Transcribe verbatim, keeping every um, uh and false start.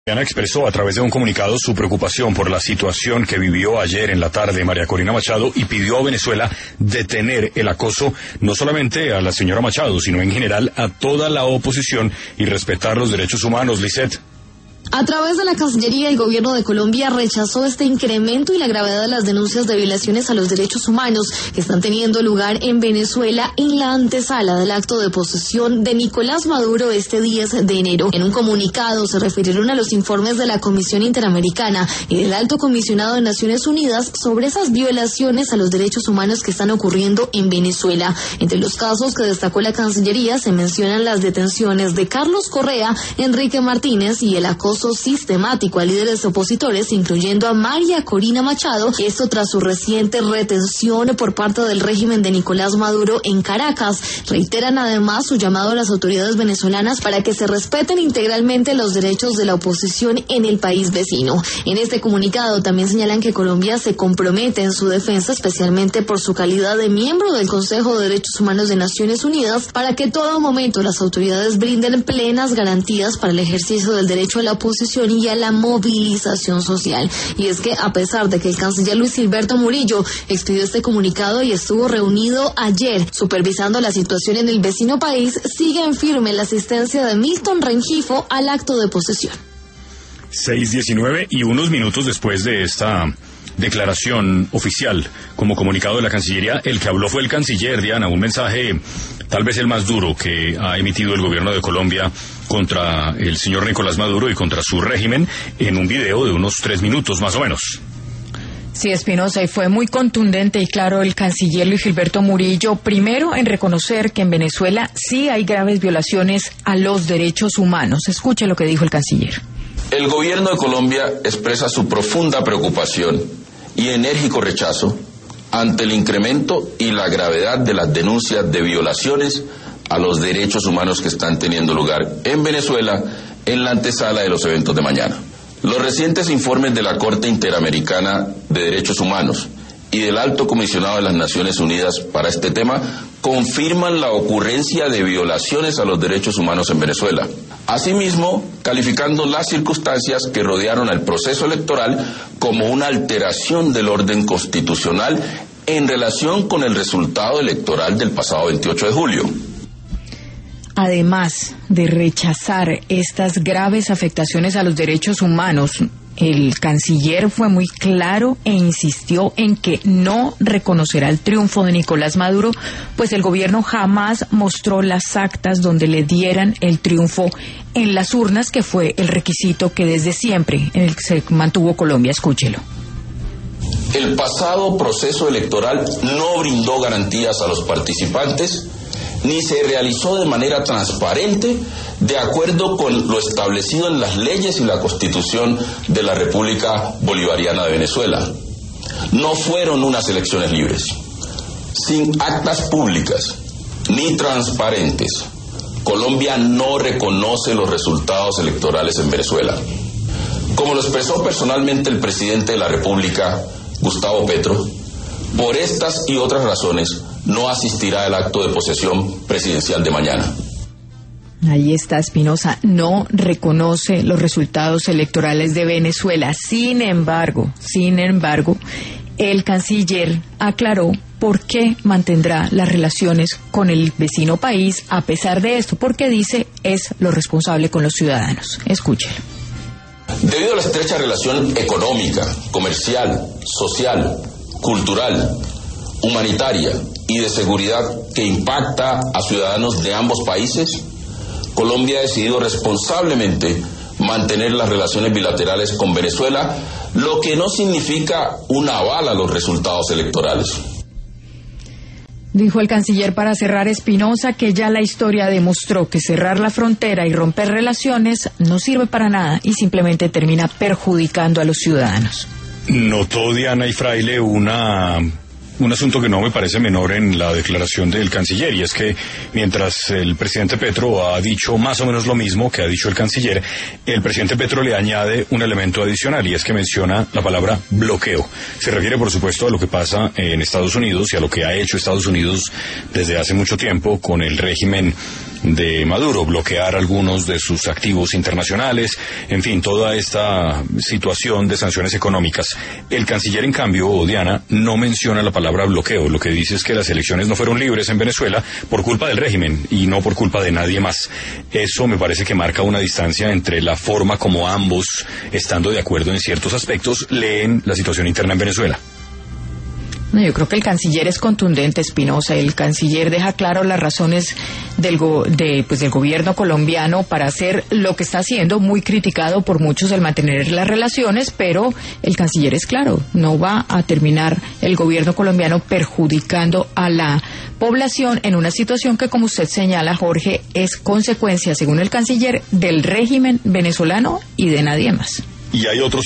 Diana expresó a través de un comunicado su preocupación por la situación que vivió ayer en la tarde María Corina Machado y pidió a Venezuela detener el acoso no solamente a la señora Machado, sino en general a toda la oposición y respetar los derechos humanos. Lisette. A través de la Cancillería, el gobierno de Colombia rechazó este incremento y la gravedad de las denuncias de violaciones a los derechos humanos que están teniendo lugar en Venezuela en la antesala del acto de posesión de Nicolás Maduro este diez de enero. En un comunicado se refirieron a los informes de la Comisión Interamericana y del Alto Comisionado de Naciones Unidas sobre esas violaciones a los derechos humanos que están ocurriendo en Venezuela. Entre los casos que destacó la Cancillería se mencionan las detenciones de Carlos Correa, Enrique Martínez y el acoso sistemático a líderes opositores, incluyendo a María Corina Machado, esto tras su reciente retención por parte del régimen de Nicolás Maduro en Caracas. Reiteran además su llamado a las autoridades venezolanas para que se respeten integralmente los derechos de la oposición en el país vecino. En este comunicado también señalan que Colombia se compromete en su defensa, especialmente por su calidad de miembro del Consejo de Derechos Humanos de Naciones Unidas, para que en todo momento las autoridades brinden plenas garantías para el ejercicio del derecho a la oposición y a la movilización social. Y es que a pesar de que el canciller Luis Gilberto Murillo expidió este comunicado y estuvo reunido ayer supervisando la situación en el vecino país, sigue en firme la asistencia de Milton Rengifo al acto de posesión. seis diecinueve y unos minutos después de esta declaración oficial como comunicado de la Cancillería, el que habló fue el canciller, Diana, un mensaje tal vez el más duro que ha emitido el gobierno de Colombia contra el señor Nicolás Maduro y contra su régimen en un video de unos tres minutos más o menos. Sí, Espinosa, y fue muy contundente y claro el canciller Luis Gilberto Murillo, primero en reconocer que en Venezuela sí hay graves violaciones a los derechos humanos. Escuche lo que dijo el canciller. El gobierno de Colombia expresa su profunda preocupación y enérgico rechazo ante el incremento y la gravedad de las denuncias de violaciones a los derechos humanos que están teniendo lugar en Venezuela en la antesala de los eventos de mañana. Los recientes informes de la Corte Interamericana de Derechos Humanos y del Alto Comisionado de las Naciones Unidas para este tema confirman la ocurrencia de violaciones a los derechos humanos en Venezuela. Asimismo, calificando las circunstancias que rodearon al proceso electoral como una alteración del orden constitucional en relación con el resultado electoral del pasado veintiocho de julio. Además de rechazar estas graves afectaciones a los derechos humanos, el canciller fue muy claro e insistió en que no reconocerá el triunfo de Nicolás Maduro, pues el gobierno jamás mostró las actas donde le dieran el triunfo en las urnas, que fue el requisito que desde siempre en el que se mantuvo Colombia. Escúchelo. El pasado proceso electoral no brindó garantías a los participantes ni se realizó de manera transparente de acuerdo con lo establecido en las leyes y la Constitución de la República Bolivariana de Venezuela. No fueron unas elecciones libres. Sin actas públicas ni transparentes, Colombia no reconoce los resultados electorales en Venezuela. Como lo expresó personalmente el presidente de la República, Gustavo Petro, por estas y otras razones, no asistirá al acto de posesión presidencial de mañana. Ahí está, Espinosa, no reconoce los resultados electorales de Venezuela. Sin embargo, sin embargo, el canciller aclaró por qué mantendrá las relaciones con el vecino país a pesar de esto, porque dice es lo responsable con los ciudadanos. Escúchelo. Debido a la estrecha relación económica, comercial, social, cultural, humanitaria y de seguridad que impacta a ciudadanos de ambos países, Colombia ha decidido responsablemente mantener las relaciones bilaterales con Venezuela, lo que no significa un aval a los resultados electorales. Dijo el canciller para cerrar, Espinosa, que ya la historia demostró que cerrar la frontera y romper relaciones no sirve para nada y simplemente termina perjudicando a los ciudadanos. Notó Diana y Fraile una... un asunto que no me parece menor en la declaración del canciller, y es que mientras el presidente Petro ha dicho más o menos lo mismo que ha dicho el canciller, el presidente Petro le añade un elemento adicional, y es que menciona la palabra bloqueo. Se refiere, por supuesto, a lo que pasa en Estados Unidos y a lo que ha hecho Estados Unidos desde hace mucho tiempo con el régimen de Maduro, bloquear algunos de sus activos internacionales, en fin, toda esta situación de sanciones económicas. El canciller, en cambio, Diana, no menciona la palabra bloqueo. Lo que dice es que las elecciones no fueron libres en Venezuela por culpa del régimen y no por culpa de nadie más. Eso me parece que marca una distancia entre la forma como ambos, estando de acuerdo en ciertos aspectos, leen la situación interna en Venezuela. No, yo creo que el canciller es contundente, Espinosa. El canciller deja claro las razones del, go de, pues, del gobierno colombiano para hacer lo que está haciendo, muy criticado por muchos el mantener las relaciones, pero el canciller es claro, no va a terminar el gobierno colombiano perjudicando a la población en una situación que, como usted señala, Jorge, es consecuencia, según el canciller, del régimen venezolano y de nadie más. Y hay otros